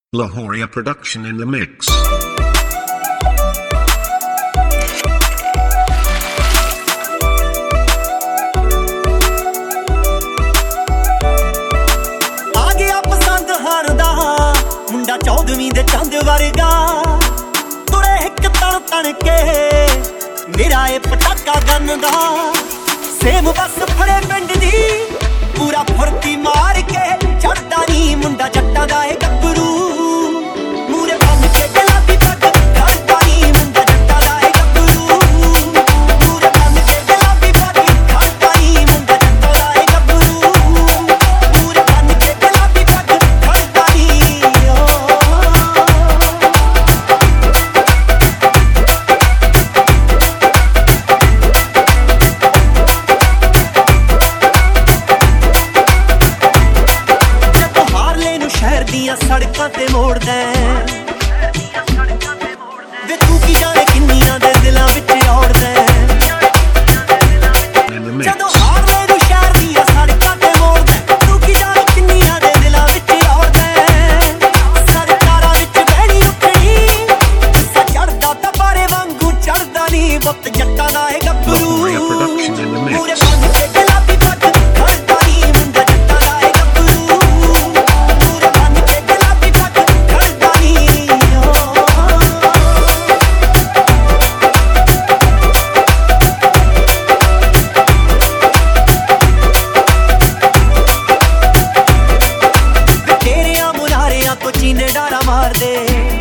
Lahoria production in the mix. आ गया पसंद हारदा मुंडा 14वीं दे चंद वर्गा तुरे हिक तन तन के मेरा ए पटाका गनदा सेम बस फड़े पिंड दी पूरा फुर्ती मार के चढ़दा नी मुंडा जट्टां दा ए गब्बरू मूरे बन के गुलाबी पग खड़दा नी मुंडा जट्टां दा ए गब्बरू मूरे बन के गुलाबी पग खड़दा नी मुंडा जट्टां दा ए गब्बरू मूरे बन के गुलाबी पग खड़दा नी शहर दियां सड़कां ते मोड़दा वे तू की जाने किन्नियां दे दिलां विच औड़दा जदों हारले नूं शहर दियां सड़कां ते मोड़दा तू की जाने किन्नियां दे दिलां विच औड़दा सरकारां विच बहणी उठणी गुस्सा चढ़दा तां पारे वांगू चढ़दा नी वक्त जट्टां दा ए गब्बरू मूरे बन के गुलाबी पग खड़दा नी मुंडा जट्टां दा ए गब्बरू मूरे बन के गुलाबी पग खड़दा नी तेरियां मुनारियां तो चीने डारा मार दे